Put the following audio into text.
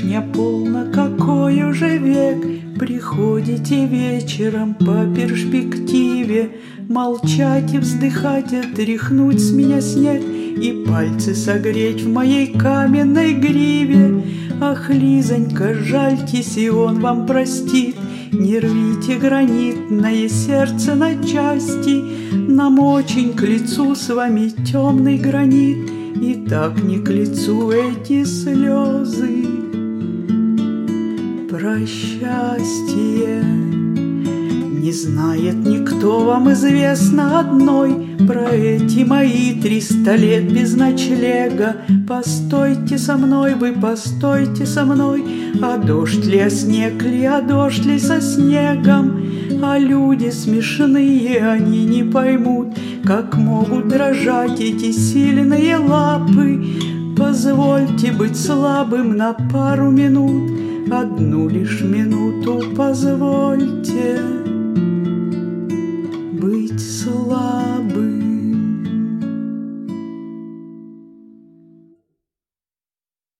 Барышня полна, какой уже век, приходите вечером по перспективе молчать и вздыхать, отряхнуть с меня снег и пальцы согреть в моей каменной гриве. Ах, Лизонька, жальтесь, и он вам простит. Не рвите гранитное сердце на части, нам очень к лицу с вами темный гранит, и так не к лицу эти слезы. Про счастье не знает никто, вам известно одной, про эти мои 300 лет без ночлега. Постойте со мной, вы постойте со мной, а дождь ли, а снег ли, а дождь ли со снегом. А люди смешные, они не поймут, как могут дрожать эти сильные лапы. Позвольте быть слабым на пару минут, одну лишь минуту позвольте.